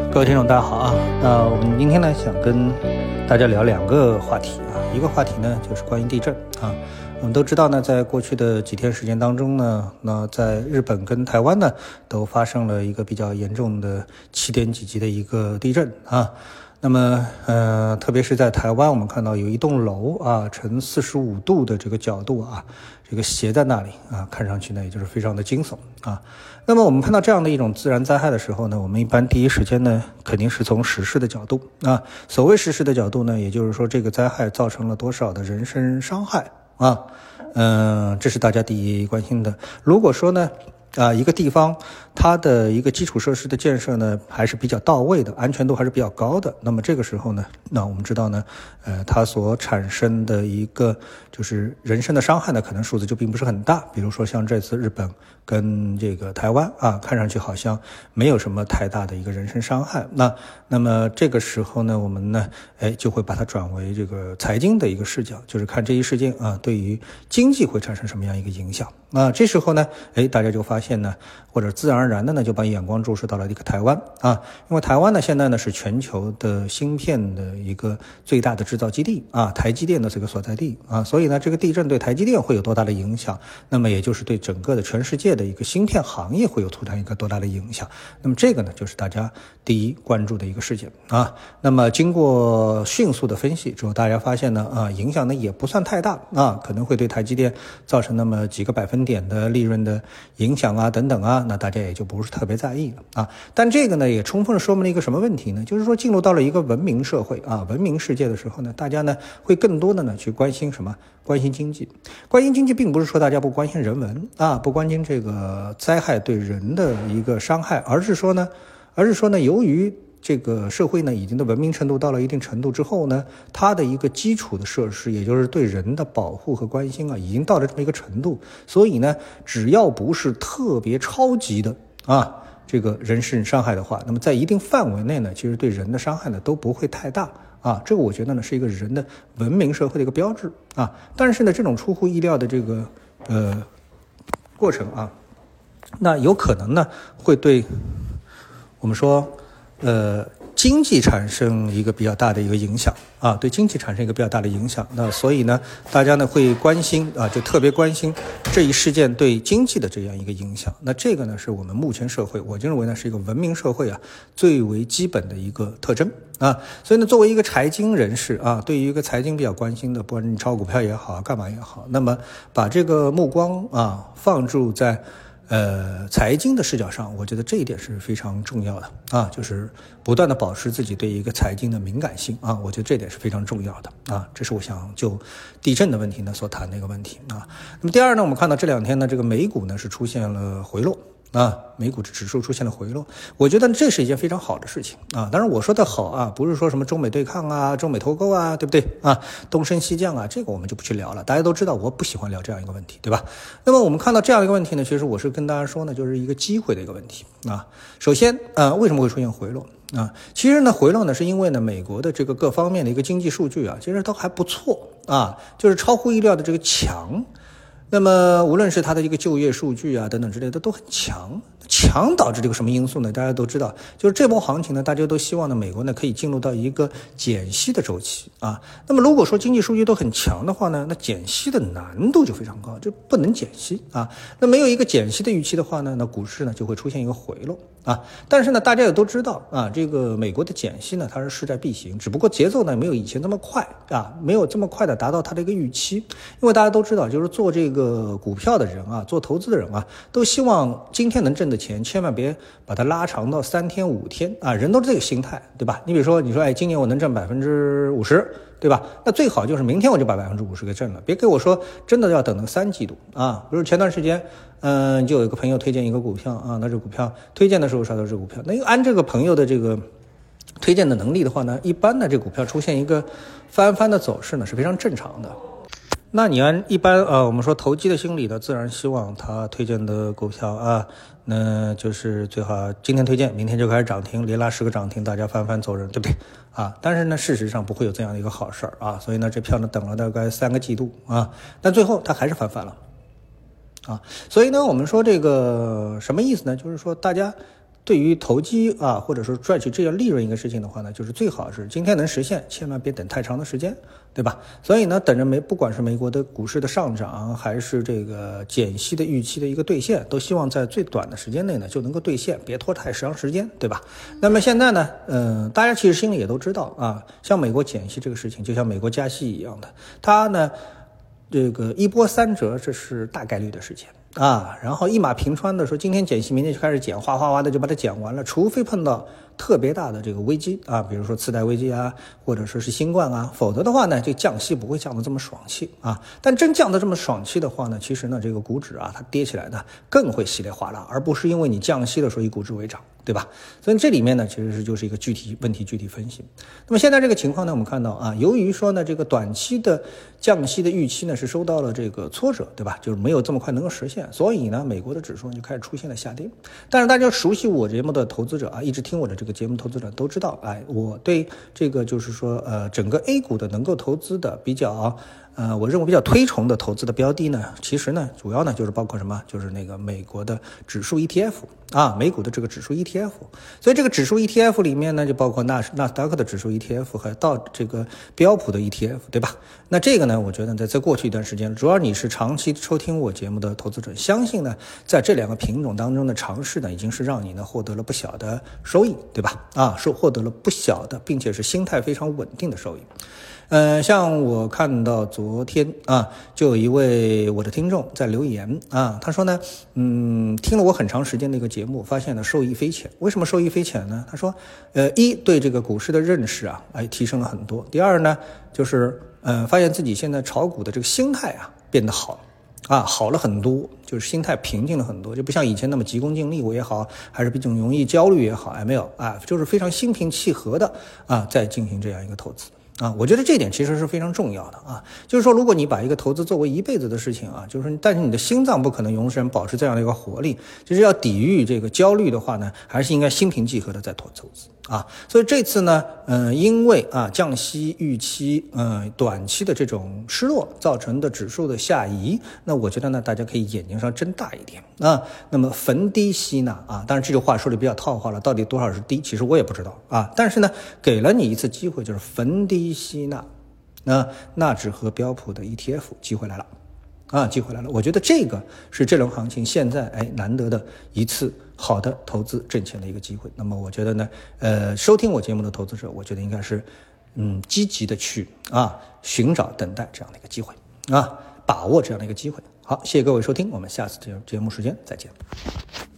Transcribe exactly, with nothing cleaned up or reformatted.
各位听众大家好啊，那我们今天呢想跟大家聊两个话题啊，一个话题呢就是关于地震啊。我们都知道呢，在过去的几天时间当中呢，那在日本跟台湾呢都发生了一个比较严重的七点几级的一个地震啊。那么呃，特别是在台湾，我们看到有一栋楼啊，呈四十五度的这个角度啊，这个斜在那里啊，看上去呢也就是非常的惊悚啊。那么我们碰到这样的一种自然灾害的时候呢，我们一般第一时间呢，肯定是从时事的角度啊。所谓时事的角度呢，也就是说这个灾害造成了多少的人身伤害啊，嗯、呃，这是大家第一关心的。如果说呢，啊，一个地方它的一个基础设施的建设呢还是比较到位的，安全度还是比较高的，那么这个时候呢，那我们知道呢，呃，它所产生的一个就是人身的伤害呢，可能数字就并不是很大。比如说像这次日本跟这个台湾啊，看上去好像没有什么太大的一个人身伤害。那那么这个时候呢，我们呢，哎，就会把它转为这个财经的一个视角，就是看这一事件啊，对于经济会产生什么样一个影响。那这时候呢，哎，大家就发现呢，或者自然而然的呢，就把眼光注视到了一个台湾啊，因为台湾呢现在呢是全球的芯片的一个最大的制造基地啊，台积电的这个所在地啊，所以呢，这个地震对台积电会有多大的影响？那么也就是对整个的全世界的一个芯片行业会有突然一个多大的影响？那么这个呢，就是大家第一关注的一个事件啊。那么经过迅速的分析之后，大家发现呢，啊，影响呢也不算太大啊，可能会对台积电造成那么几个百分点的利润的影响啊，等等啊，那大家也就不是特别在意了啊。但这个呢，也充分的说明了一个什么问题呢？就是说进入到了一个文明社会啊，文明世界的时候呢，大家呢会更多的呢去关心什么？关心经济。关心经济并不是说大家不关心人文啊，不关心这个灾害对人的一个伤害，而是说呢，而是说呢，由于这个社会呢，已经的文明程度到了一定程度之后呢，它的一个基础的设施，也就是对人的保护和关心啊，已经到了这么一个程度。所以呢，只要不是特别超级的啊，这个人身伤害的话，那么在一定范围内呢，其实对人的伤害呢都不会太大啊。这个我觉得呢是一个人的文明社会的一个标志啊。但是呢，这种出乎意料的这个呃过程啊，那有可能呢会对我们说。呃，经济产生一个比较大的一个影响啊，对经济产生一个比较大的影响。那所以呢，大家呢会关心啊，就特别关心这一事件对经济的这样一个影响。那这个呢，是我们目前社会，我就认为呢是一个文明社会啊最为基本的一个特征啊。所以呢，作为一个财经人士啊，对于一个财经比较关心的，不管你炒股票也好，干嘛也好，那么把这个目光啊放注在。呃，财经的视角上，我觉得这一点是非常重要的啊，就是不断的保持自己对一个财经的敏感性啊，我觉得这点是非常重要的啊，这是我想就地震的问题呢所谈的一个问题啊。那么第二呢，我们看到这两天呢，这个美股呢是出现了回落。啊，美股指数出现了回落，我觉得这是一件非常好的事情啊。当然我说的好啊，不是说什么中美对抗啊、中美脱钩啊，对不对啊？东升西降啊，这个我们就不去聊了。大家都知道，我不喜欢聊这样一个问题，对吧？那么我们看到这样一个问题呢，其实我是跟大家说呢，就是一个机会的一个问题啊。首先，呃，为什么会出现回落啊？其实呢，回落呢是因为呢，美国的这个各方面的一个经济数据啊，其实都还不错啊，就是超乎意料的这个强。那么无论是它的一个就业数据啊等等之类的都很强，强导致这个什么因素呢？大家都知道，就是这波行情呢，大家都希望呢，美国呢可以进入到一个减息的周期啊。那么如果说经济数据都很强的话呢，那减息的难度就非常高，就不能减息啊。那没有一个减息的预期的话呢，那股市呢就会出现一个回落啊。但是呢，大家也都知道啊，这个美国的减息呢，它是势在必行，只不过节奏呢没有以前那么快啊，没有这么快的达到它的一个预期。因为大家都知道，就是做这个。这个股票的人啊，做投资的人啊，都希望今天能挣的钱，千万别把它拉长到三天五天啊！人都是这个心态，对吧？你比如说，你说，哎，今年我能挣百分之五十，对吧？那最好就是明天我就把百分之五十给挣了，别给我说真的要等到三季度啊！比如前段时间，嗯、呃，就有一个朋友推荐一个股票啊，那这股票推荐的时候刷到这股票，那按这个朋友的这个推荐的能力的话呢，一般呢这股票出现一个翻番的走势呢是非常正常的。那你按一般呃，我们说投机的心理呢，自然希望他推荐的股票啊，那就是最好今天推荐，明天就开始涨停，连拉十个涨停，大家翻番走人，对不对啊？但是呢，事实上不会有这样的一个好事儿啊，所以呢，这票呢等了大概三个季度啊，但最后它还是翻番了啊。所以呢，我们说这个什么意思呢？就是说大家对于投机啊，或者说赚取这样利润一个事情的话呢，就是最好是今天能实现，千万别等太长的时间，对吧？所以呢，等着美不管是美国的股市的上涨，还是这个减息的预期的一个兑现，都希望在最短的时间内呢就能够兑现，别拖太长时间，对吧？那么现在呢，嗯、呃，大家其实心里也都知道啊，像美国减息这个事情，就像美国加息一样的，它呢。这个一波三折，这是大概率的事情啊。然后一马平川的说，今天减息，明天就开始减，哗哗哗的就把它减完了。除非碰到特别大的这个危机啊，比如说次贷危机啊，或者说是新冠啊，否则的话呢，这降息不会降得这么爽气啊。但真降得这么爽气的话呢，其实呢，这个股指啊，它跌起来呢更会稀里哗啦，而不是因为你降息的时候以股指为涨，对吧？所以这里面呢，其实是就是一个具体问题具体分析。那么现在这个情况呢，我们看到啊，由于说呢，这个短期的降息的预期呢是受到了这个挫折，对吧？就是没有这么快能够实现，所以呢，美国的指数就开始出现了下跌。但是大家熟悉我节目的投资者啊，一直听我的这个节目投资者都知道，哎，我对这个就是说呃整个 A 股的能够投资的比较。呃，我认为比较推崇的投资的标的呢，其实呢，主要呢就是包括什么，就是那个美国的指数 E T F 啊，美股的这个指数 E T F， 所以这个指数 E T F 里面呢，就包括纳纳斯达克的指数 E T F 和到这个标普的 E T F， 对吧？那这个呢，我觉得在在过去一段时间，主要你是长期收听我节目的投资者，相信呢，在这两个品种当中的尝试呢，已经是让你呢获得了不小的收益，对吧？啊，是获得了不小的，并且是心态非常稳定的收益。呃，像我看到昨天啊，就有一位我的听众在留言啊，他说呢，嗯，听了我很长时间的一个节目，发现了受益匪浅。为什么受益匪浅呢？他说，呃，一对这个股市的认识啊，哎，提升了很多。第二呢，就是呃，发现自己现在炒股的这个心态啊，变得好啊，好了很多，就是心态平静了很多，就不像以前那么急功近利我也好，还是比较容易焦虑也好，哎，没有啊，就是非常心平气和的啊，在进行这样一个投资。啊，我觉得这点其实是非常重要的啊，就是说，如果你把一个投资作为一辈子的事情啊，就是但是你的心脏不可能永远保持这样的一个活力，就是要抵御这个焦虑的话呢，还是应该心平气和的在投资啊。所以这次呢，嗯、呃，因为啊降息预期，嗯、呃，短期的这种失落造成的指数的下移，那我觉得呢，大家可以眼睛上睁大一点啊。那么逢低吸纳啊，当然这句话说的比较套话了，到底多少是低，其实我也不知道啊。但是呢，给了你一次机会，就是逢低吸纳，那纳指和标普的 E T F 机会来了啊，机会来了。我觉得这个是这轮行情现在哎难得的一次好的投资挣钱的一个机会。那么我觉得呢，呃，收听我节目的投资者，我觉得应该是嗯积极的去啊寻找等待这样的一个机会啊，把握这样的一个机会。好，谢谢各位收听，我们下次节节目时间再见。